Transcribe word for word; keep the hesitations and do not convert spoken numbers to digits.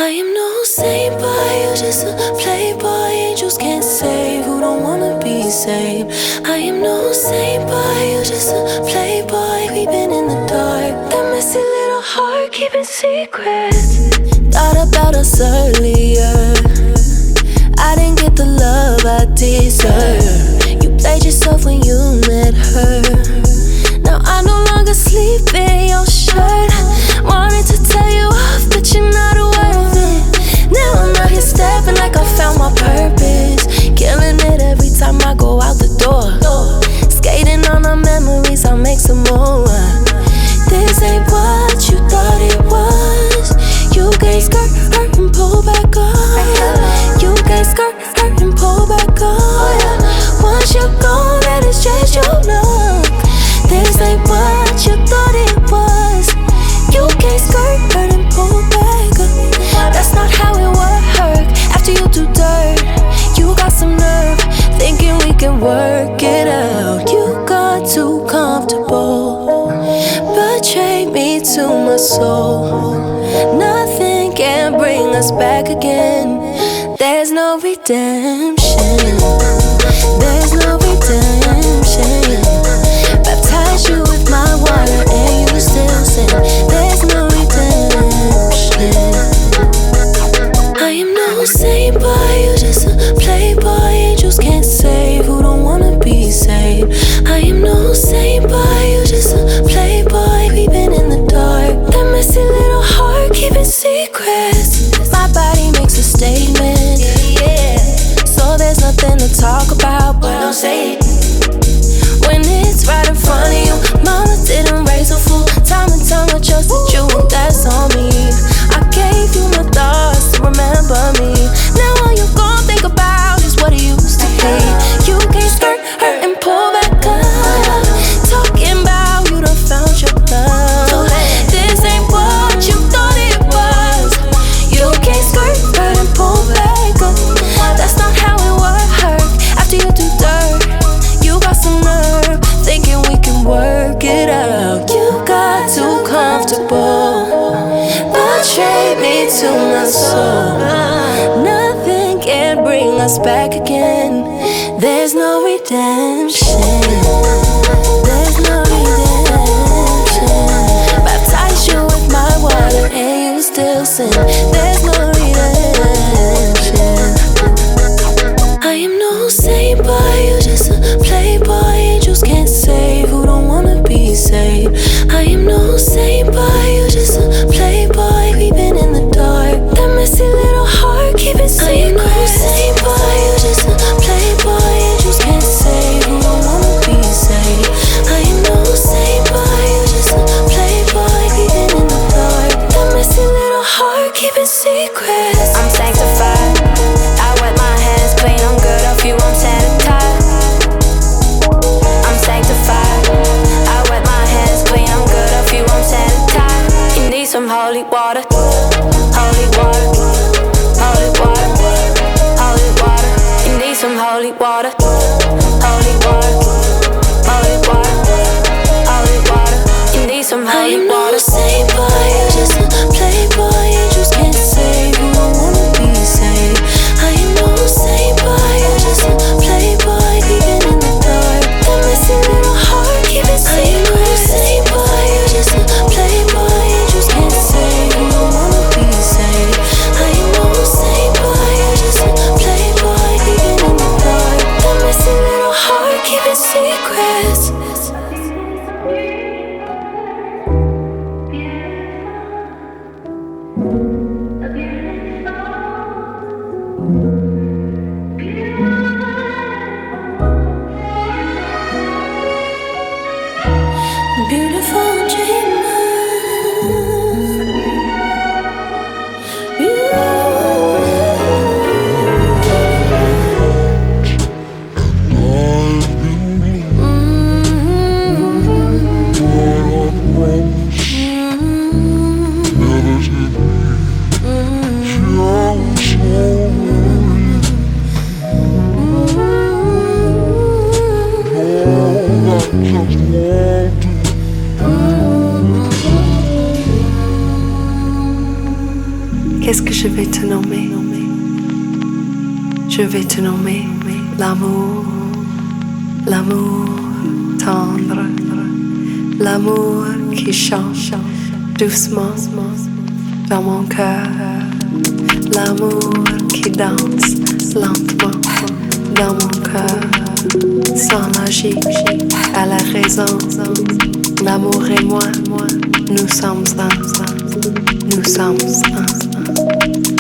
I am no saint, but you're just a playboy. Angels can't save who don't wanna be saved. I am no saint, but you're just a playboy. We've been in the dark, that messy little heart keeping secrets. Thought about us earlier, I didn't get the love I deserve. You played yourself when you met her. Now I no longer sleep in your shirt. Wanted to tell you off, but you're not worth it. Now I'm out here stepping like I found my purpose. Killing it every time I go out the door. Skating on our memories, I'll make some more. This ain't what you thought it was. You gave skirt, hurt and pull back up. You gave skirt, hurt and pull back up. Once you're gone, that is just your luck. This ain't what you thought it was. You gave skirt, hurt and pull back up. That's not how it work. After you do dirt, you got some nerve, thinking we can work it out. You got too comfortable, betrayed me to my soul. Nothing can bring us back again. There's no redemption. There's no redemption. Baptize you with my water and you still sin. There's no redemption. I am no saint, but you're just a playboy. Angels can't save who don't wanna be saved. I am no saint, but you're just a playboy. We've been in the dark, that messy little heart keeping secrets. My body makes a statement, yeah. So there's nothing to talk about, but don't say it when it's right in front of you. Mama didn't raise a fool. Time and time I trusted you, and that's on me. I gave you my thoughts to remember me. Now all you gon' think about is what it used to be. You can't skirt, hurt and pull back up. Talking about you done found your love. This ain't what you thought it was. You can't skirt, hurt and pull back up. That's not how it work. After you do dirt, you got some nerve, thinking we can work it out. You got too comfortable, betrayed me to my soul. Nothing can bring us back again. There's no redemption. There's no redemption. Baptize you with my water and you still sin. There's no redemption. I am no saint, but you're just a playboy. Angels can't save who don't wanna be saved. I am no saint, but you're just a playboy. We've been in the dark, that messy little heart keeping secrets. I am no saint, but you're just a playboy. Angels can't save who don't wanna be saved. I am no saint, but you're just a playboy. We've been in the dark, that messy little heart keeping secrets. I'm sanctified, I wipe my hands clean, I'm good off you, I'm sanitized. I'm sanctified, I wipe my hands clean, I'm good off you, I'm sanitized. You need some holy water, holy water, holy water, holy water. You need some holy water, holy water, holy water, holy water. You need some I holy am no water. saint, but you're just a playboy. Angels can't save who don't wanna be saved. I am no saint, but you're just a playboy. Even in the dark, that messy little heart keeping secrets. I am no saint, but you're just a playboy. Angels can't save who don't vais te nommer, je vais te nommer l'amour, l'amour tendre, l'amour qui chante doucement dans mon cœur, l'amour qui danse lentement dans mon cœur, sans logique à la raison. L'amour et moi, nous sommes un, nous sommes un.